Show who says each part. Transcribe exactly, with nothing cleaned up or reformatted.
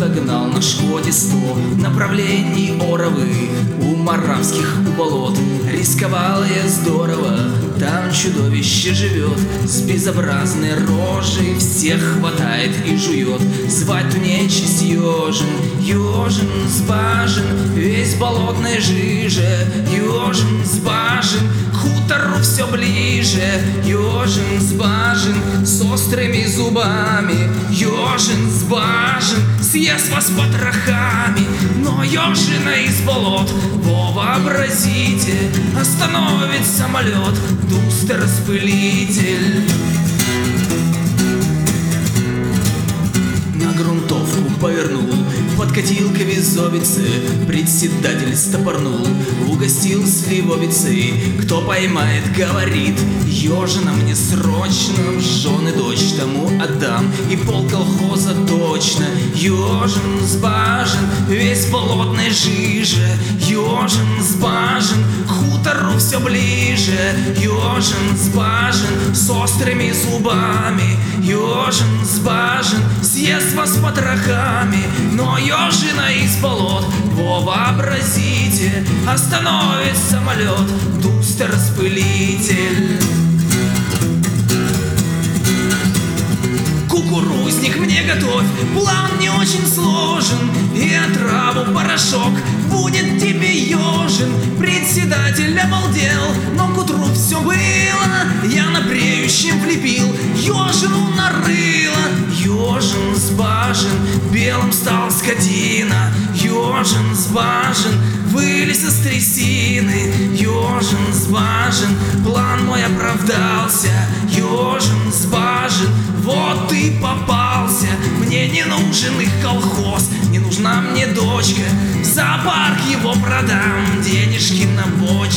Speaker 1: кто-то гнал на Шкоде сто направлений Оровы, у Моравских у болот. Рисковал я здорово, там чудовище живет, с безобразной рожей всех хватает и жует. Звать ту нечисть Ежин, Ежин Сбажин, весь болотной жиже. Ежин Сбажин, к хутору все ближе. Ежин Сбажин, с острыми зубами. Ежин Сбажин, съест вас потрохами. Но Ежина из болот, во вообразите, остановит самолет дустер-распылитель. На грунтовку повернул, подкатил к визовице, председатель стопорнул, угостил сливовицей. Кто поймает, говорит, Ежина мне срочно в жены дочь тому отдам, и пол колхоза точно. Ежин Сбажин, весь в болотной жиже. Ежин Сбажин, к хутору все ближе. Ежин Сбажин, с острыми зубами. Ежин Сбажин, съест вас потрохами. Но Ежина из болот, во вообразите, остановит самолет дустер-распылитель. Кукурузник мне готовь, план не очень сложен, и отраву порошок будет тебе Ежин. Председатель обалдел, но к утру все было, я на бреющем влепил Ежину на рыло. Ежин Сбажин, белым стал скотина. Ежин Сбажин, вылез из трясины. Ежин Сбажин, план мой оправдался. Ежин Сбажин, вот ты попался. Мне не нужен их колхоз, не нужна мне дочка. В зоопарк его продам, денежки на бочке.